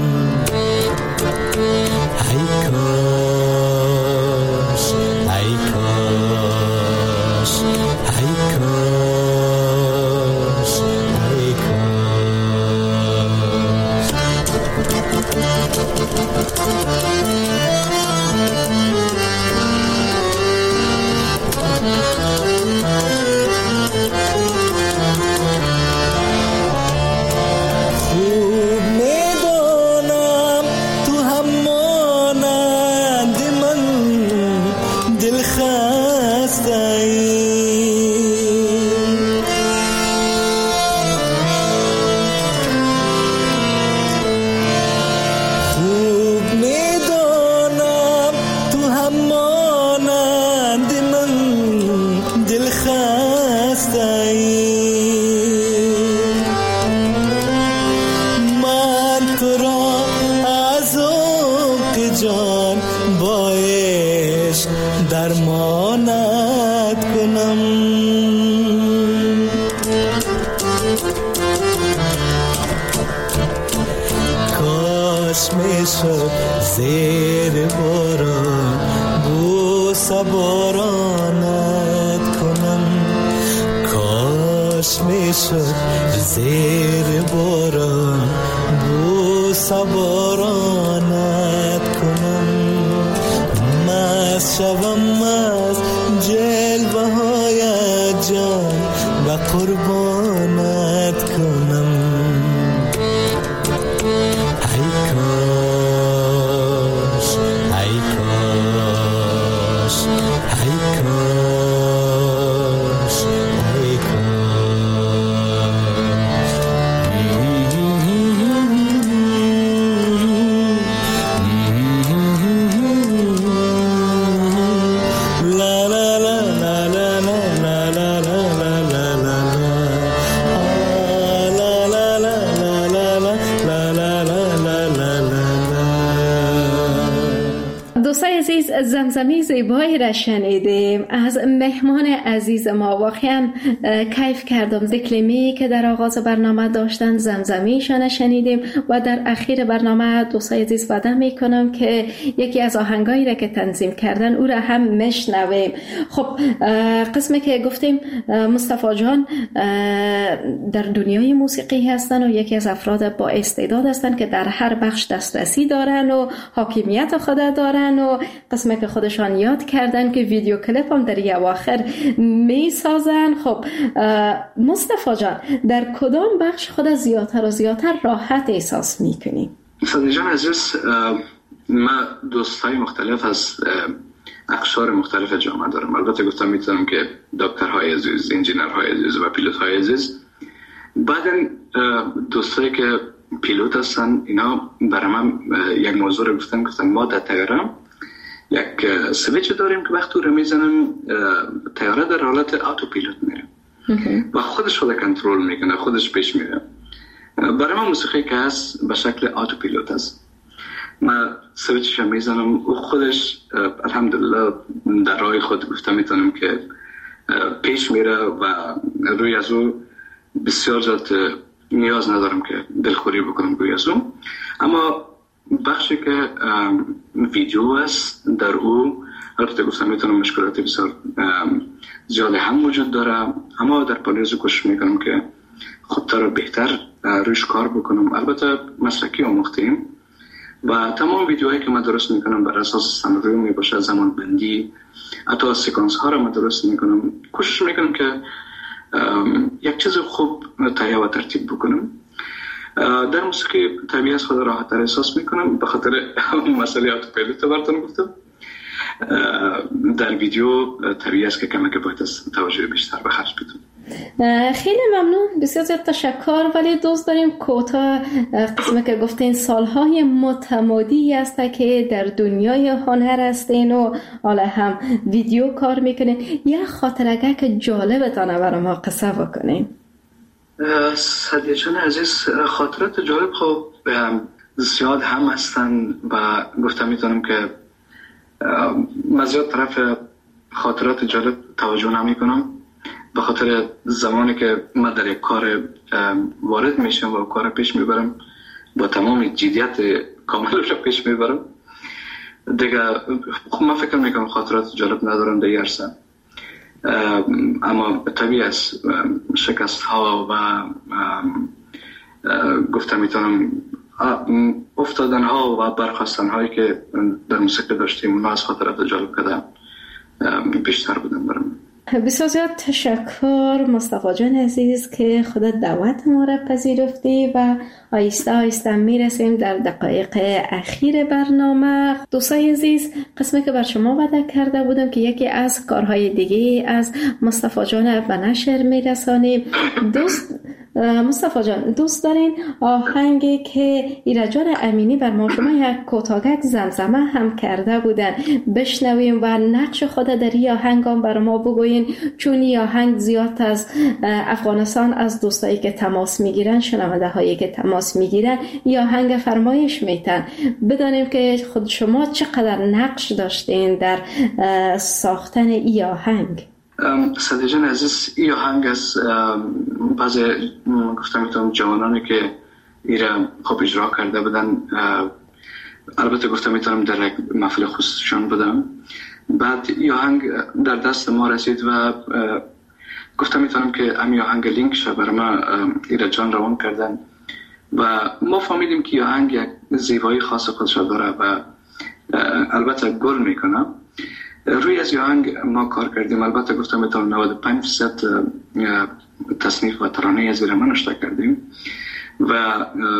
زیر باران بوسه بارانت کنم، کاش میشد زیر باران بوسه بارانت کنم، مست شوم از جلوه های جان و قربانت کنم. ای کاش عزیز، زمزمه زیبایی را شنیدیم از مهمان عزیز ما. واقعا کیف کردم ز کلمه‌ای که در آغاز برنامه داشتن، زمزمه‌شان شنیدیم و در اخیر برنامه دوستای عزیز وعده میکنم که یکی از آهنگایی را که تنظیم کردن او را هم میشنویم. خب قسمی که گفتیم مصطفی جان در دنیای موسیقی هستن و یکی از افراد با استعداد هستن که در هر بخش دسترسی دارن و حاکمیت خود دارن و قسمی که خودشان یاد کردن که ویدیو کلیپ هم در اواخر می سازن. خب مصطفی جان در کدام بخش خود زیادتر و زیادتر راحت احساس میکنی؟ صدیق جان عزیز، من دوستای مختلف از اقشار مختلف جامعه دارم. البته گفتم میتونم که دکترهای عزیز، انجینرهای عزیز و پیلوتهای عزیز. بعدن دوستایی که پیلوت هستن، اینا برای من یک موضوع رو گفتن گفتن ما در تیاره یک سویچ داریم که وقتی رو میزنم تیاره در حالت آتو پیلوت میره و خودش خود کنترل میکنه، خودش پیش میره. برای من موسیقی که هست به شکل آتو پیلوت هست. من سویچش میزنم و خودش الحمدلله در راه خود گفتم میتونم که پیش میره و روی از او بسیار زیاد نیاز ندارم که دلخوری بکنم روی از او. اما بخشی که ویدیو است در او البته گفتم میتونم مشکلات بسیار زیاد هم وجود داره، اما در پالیز کوشش میکنم که خودتا رو بهتر روش کار بکنم. البته مسلکی آموختیم و تمام ویدیوهایی که من درست میکنم بر اساس سناریو میباشه، زمان بندی، حتی سیکانس ها رو من درست میکنم. کوشش میکنم که یک چیز خوب تهیه و ترتیب بکنم. در موسیقی طبیعی از خود راحت تر احساس میکنم به خاطر مسئله آتوپیلوت براتون گفتم. در ویدیو طبیعی است که کمی که باید از توجه بیشتر به خرج بدم. خیلی ممنون، بسیار زیاد تشکر. ولی دوست داریم کوتاه قسمه که گفتین سالهای متمادی است که در دنیای هنر هستین و حالا هم ویدیو کار میکنین، یه خاطرگه که جالبتانه برای ما قصه بکنین. صدیق جان عزیز، خاطرات جالب خب زیاد هم هستن و گفتم میتونم که من زیاد طرف خاطرات جالب توجه نمی کنم به خاطر زمانی که من در یک کار وارد میشم و کار پیش میبرم با تمام جدیت کامل رو پیش میبرم دیگه. خب من فکر میکنم خاطرات جالب ندارم در عرصه، اما طبیعی است شکست ها و گفتم میتونم افتادن ها و برخواستن هایی که در موسیقی داشتیم اونا از خاطرات جالب کردن بیشتر بودن برام. بسیار زیاد تشکر مصطفی جان عزیز که خودت دعوت ما را پذیرفتی و آیسته آیسته میرسیم در دقایق اخیر برنامه. دوستای عزیز، قسمی که بر شما وعده کرده بودم که یکی از کارهای دیگه از مصطفی جان به نشر میرسانیم. دوست مصطفی جان دوست دارین آهنگی که ایرجان امینی بر ما شما یک کوتاهک زمزمه هم کرده بودن بشنویم و نقش خود در این آهنگ هم بر ما بگوین، چون این آهنگ زیاد از افغانستان از دوستایی که تماس میگیرن، شنونده هایی که تماس میگیرن این آهنگ فرمایش میتن. بدانیم که خود شما چقدر نقش داشتین در ساختن این آهنگ. صدیق جان عزیز، این آهنگ از بعضی گفتم میتونم جوانانی که ایران خوب اجرا کرده بودن، البته گفتم میتونم در یک محفل خصوصیشان بودم. بعد این آهنگ در دست ما رسید و گفتم میتونم که امی آهنگ لینک شد برای ما ایران جان روان کردن و ما فهمیدیم که آهنگ یک زیبایی خاص خودش داره و البته گل میکنه. روی از آهنگ ما کار کردیم. البته گفتم میتونم نود و پنج درصد تصنیف و ترانه از زیر من اشتراک کردیم و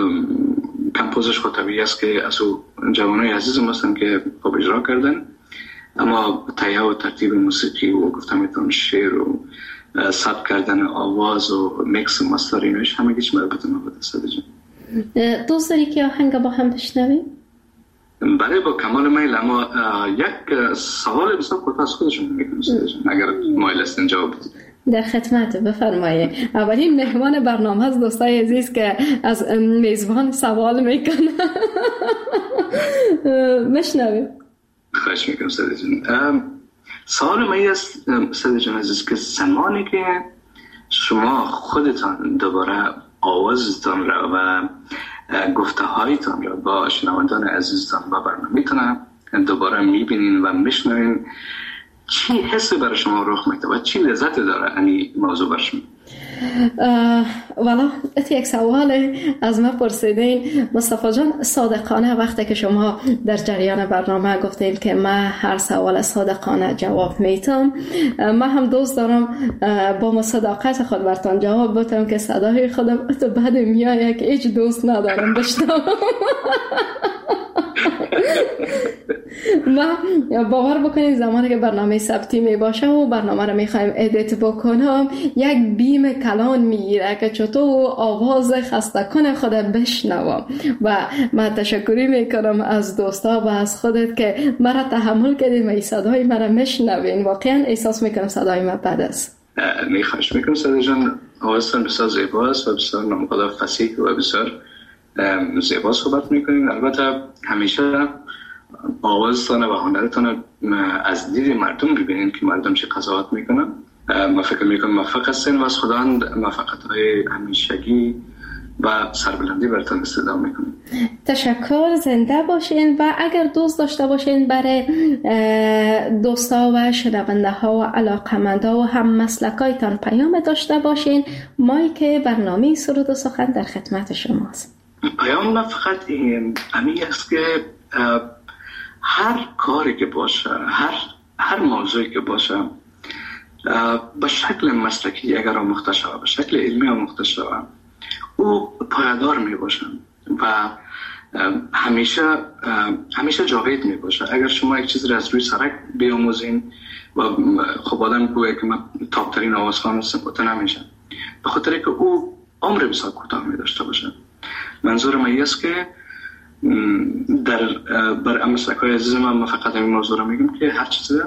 کمپوزش خود طبیعی است که از او جوانای عزیزم هستن که خوب اجرا کردن، اما تهیه و ترتیب موسیقی و گفتم میتونم شعر و ثبت کردن آواز و میکس و ماسترینش همه گیش مربوط ما بوده. صدیق جان دوست داری که آهنگ با هم بشنویم؟ برای با کمال میل، اما یک سوال بسیار کوتاه از خودشون میکنم اگر مایل هستین جواب بدید. در خدمت، بفرمایید. اولین مهمان برنامه از دوستای عزیز که از میزبان سوال میکنه. مشنویم. خواهش میکنم ساده جان. سوال ما است ساده جان عزیز که زمانی که شما خودتان دوباره آوازتان را و گفته هایتان را با شنوندان عزیزتان با برنامه‌تان دوباره میبینین و میشنوین، چی حسی برای شما رخ میده و چی لذت داره این موضوع برای شما؟ والا ات یک سوال از من پرسیدین مصطفی جان. صادقانه وقتی که شما در جریان برنامه گفتین که من هر سوال صادقانه جواب میتم، من هم دوست دارم با مصداقت خود برتان جواب بدم که صدای خودم تو بعد میایه که هیچ دوست ندارم بشنوم. ما باور بکنید زمانی که برنامه ثبتی می باشه و برنامه رو میخوایم ادیت بکنم، یک بیم کلان میگیره که چطور آواز خسته کن خودم بشنوم. و من تشکری میکنم از دوستا و از خودت که مرا تحمل کردید و این صدای مرا میشنوین. واقعا احساس میکنم صدای من بد است. میخواهش میکنم صدای جان، آوازتان بسیار زیباست و بسیار نامقدر فصیح و بسیار زیبا صحبت میکنین. البته همیشه آوازتان و هنرتان از دید مردم ببینین که مردم چه قضاوت میکنن. ما فکر میکنم موفق هستین و از خداوند موفقیت‌های همیشگی و سربلندی براتون استدعا میکنم. تشکر، زنده باشین. و اگر دوست داشته باشین برای دوستا و شنونده ها و علاقمندا و هم مسلکایتان پیام داشته باشین، ما که برنامه سرود و سخن در خدمت شماست. پیام نه فقط این امی است که هر کاری که باشه، هر هر موضوعی که باشه به شکل مسلکی اگر آموخته شود، به شکل علمی آموخته شود، او پایدار می باشه و همیشه همیشه جاوید می باشه. اگر شما یک چیز را از روی سرک بیاموزین و خب آدم گویه که من تاپ ترین آوازخوان هستم، بوده نمیشه، به خاطر که او عمر بسیار کوتاه می داشته باشه. منظور من این است که در بر مسلک‌های عزیز من ما فقط این موضوع را میگم که هر چیزی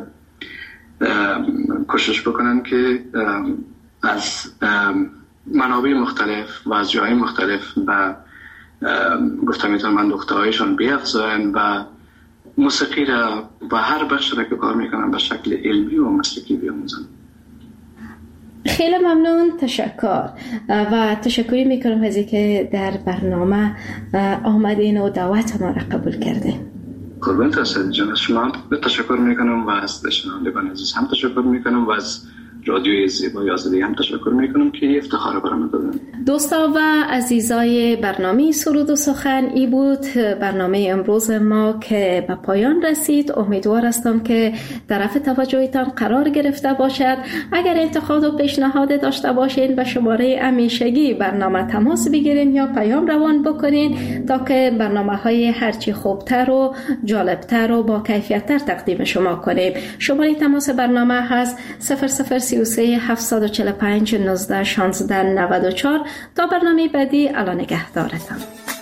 کوشش بکنن که از منابع مختلف و از جای مختلف و گفتم میتونم من دخترهایشان بیافزاین و موسیقی را و هر بخش را که کار میکنن به شکل علمی و مسلکی بیاموزن. خیلی ممنون، تشکر و تشکری میکنم از اینکه در برنامه آمدین و دعوت ما را قبول کردین. قربانت هستید جان. شما تشکر میکنم و از شنوندگان عزیز هم تشکر میکنم و از رادیوی زیبای آزادی هم تشکر میکنم که افتخار برام دادن. دوستا و عزیزای برنامه سرود و سخن، ای بود برنامه امروز ما که به پایان رسید. امیدوار هستم که طرف توجهتان قرار گرفته باشد. اگر انتقاد و پیشنهاد داشته باشین به شماره همیشگی برنامه تماس بگیرین یا پیام روان بکنین تا که برنامه های هرچی خوبتر و جالبتر و با کیفیتتر تقدیم شما کنیم. شماره تماس برنامه هست صفر صفر سی و سه هفتصد و چهل و پنج نوزده شانزده نود و چهار. تا برنامه بعدی، الان نگهدارتان.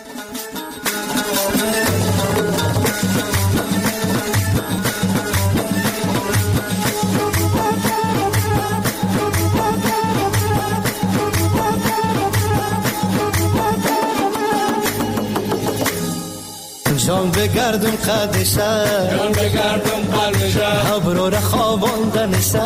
جان بگردم قدشه، جان بگردم قلبشه، ابرو را خواباندنشه،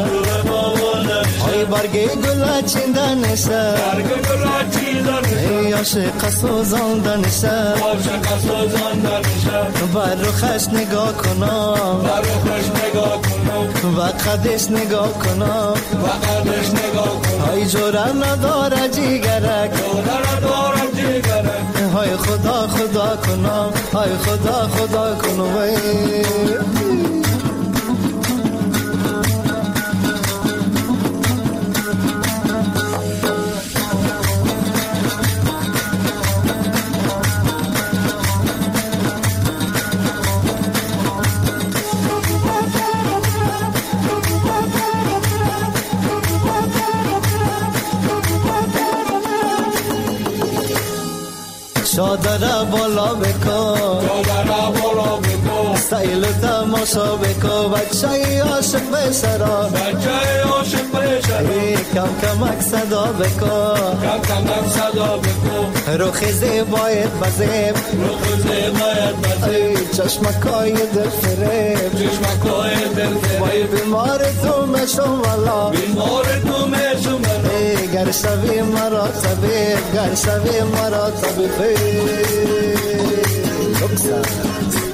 ای برگی گل چیندنشه، برگی گل چیندنشه، عاشق سوزاندنشه، عاشق سوزاندنشه، بر رخش نگاه کنم، بر رخش نگاه کنم، و قدش نگاه کنم، و قدش نگاه کنم، ای جوره نداره جیگرک، جوره نداره جیگرک، های خدا خدا کنم، های خدا خدا کنم. چادر بالا بکن، چادر بالا بکن، سیل تمام تماشا بکو بچه عاشق بسرا بچه عاشق بسرا کم کمک صدا بکو کم کمک صدا بکو روخ زیبایت بزیب روخ زیبایت بزیب چشمکای دل فریب چشمکای دل فریب بیمار تو مشم والا بیمار تو مشم والا گر شوی مرا طبیب گر شوی مرا طبیب رکسا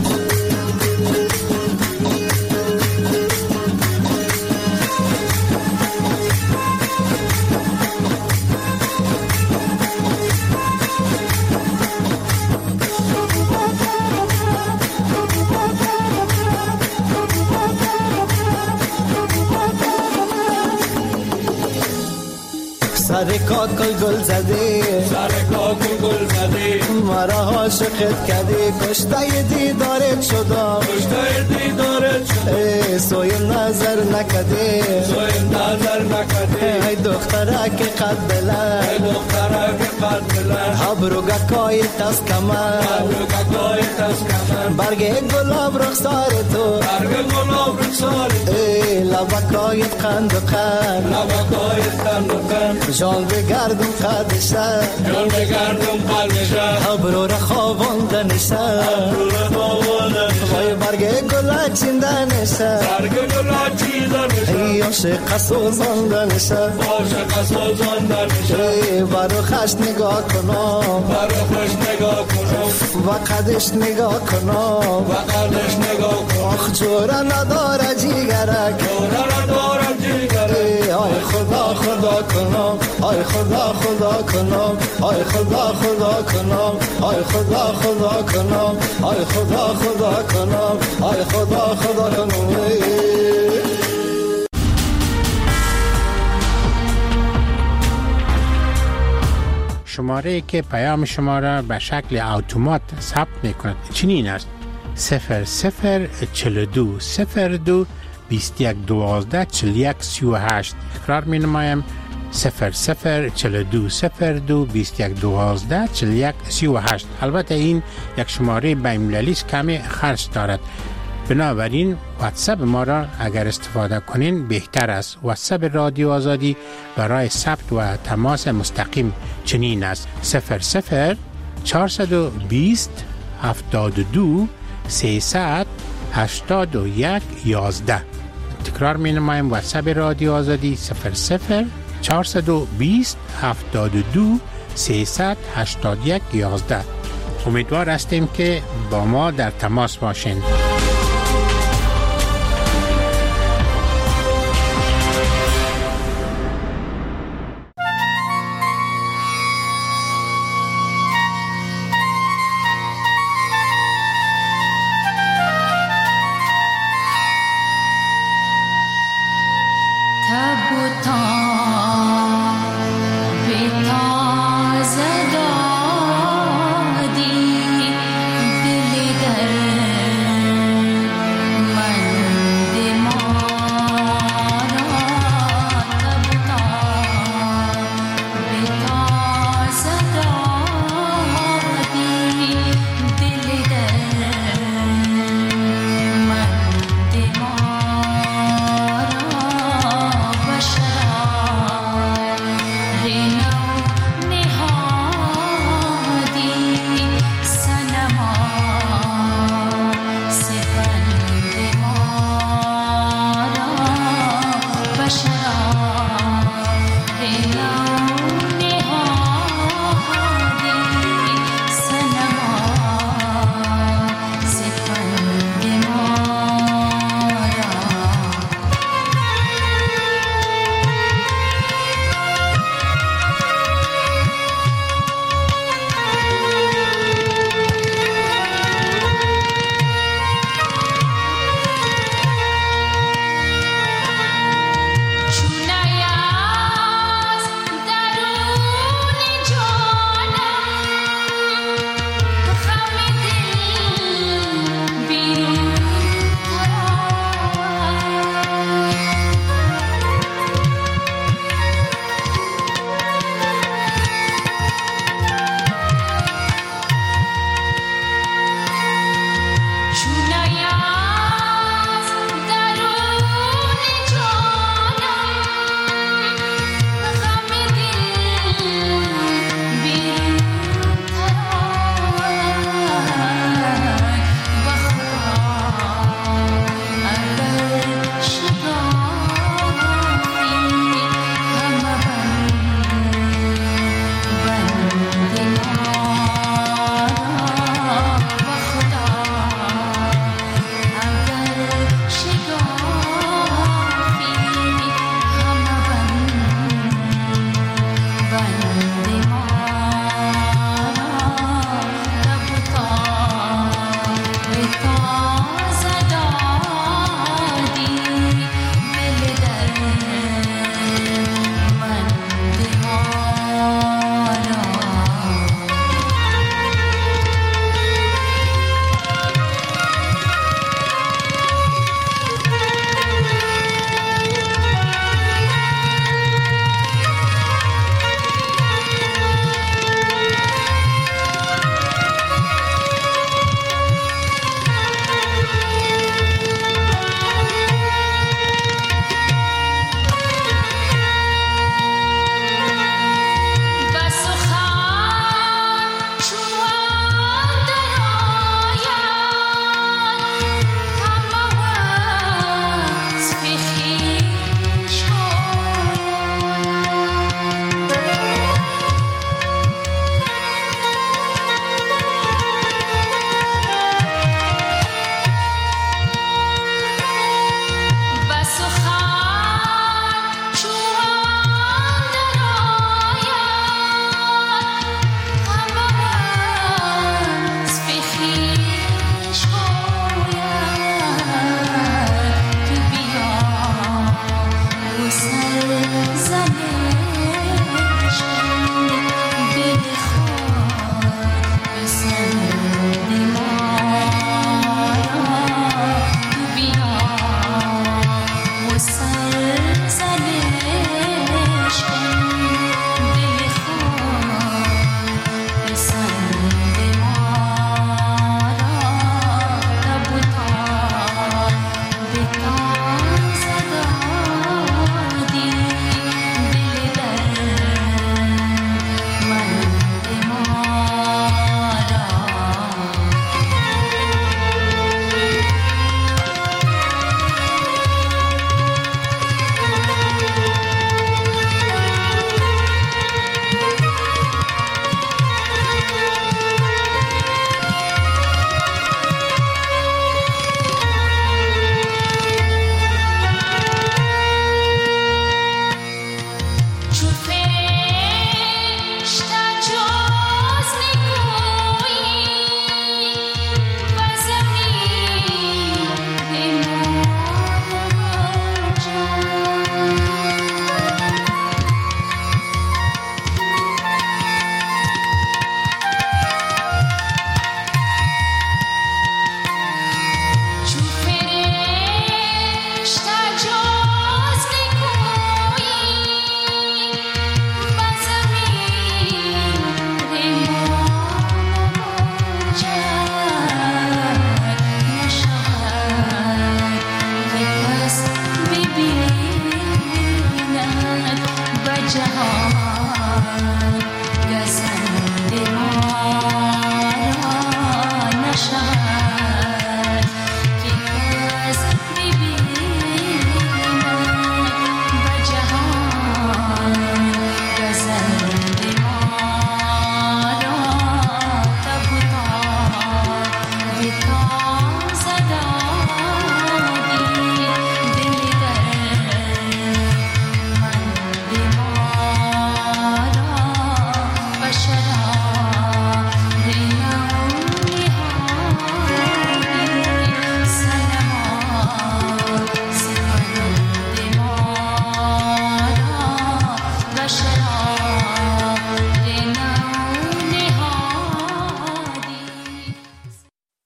سر کاکل گل زدی سر کاکل گل زدی مرا عاشقت کردی کشته دیدارت شدم کشته دیدارت شدم سوی نظر نکردی سوی نظر نکردی ای دختره که قد بلند ای دختره که قد بلند ابروگکای تاس کمر ابروگکای تاس کمر برگ گلاب رخسار تو برگ گلاب رخسار تو لبکایت قند و قند لبکایت قند و قند جان بگردم قدشه جان بگردم قدشه ابرو را خواباندنشه ابرو را خواباندنشه وای برگ گل چیندنشه برگ گل چیندنشه ای عاشق سوزاندنشه عاشق سوزاندنشه برو خش نگاه کنم برو خش نگاه کنم و قدش نگاه کنم و قدش نگاه کنم آخ جوره نداره جیگرک جوره نداره جیگرک آی خدا خدا کنم آی خدا خدا کنم آی خدا خدا کنم آی خدا خدا کنم آی خدا خدا کنم آی خدا خدا کنم شماره که پیام شما را به شکل اتومات ثبت میکند چنین است: صفر صفر چهل و دو صفر دو بیست و یک دوازده چهل و یک سی و هشت. تکرار می نمایم: صفر صفر چهل و دو صفر دو بیست و یک دوازده چهل و یک سی و هشت. البته این یک شماره بین‌المللی است، کمی خرج دارد، بنابراین واتساپ ما را اگر استفاده کنین بهتر است. واتساپ رادیو آزادی برای ثبت و تماس مستقیم چنین است: صفر صفر چهارصد و بیست هفتاد و دو سیصد هشتاد و یک یازده. تکرار می نمایم: واتساپ رادیو آزادی صفر صفر چهارصد و بیست هفتاد و دو سیصد هشتاد و یک یازده. امیدوار هستیم که با ما در تماس باشین.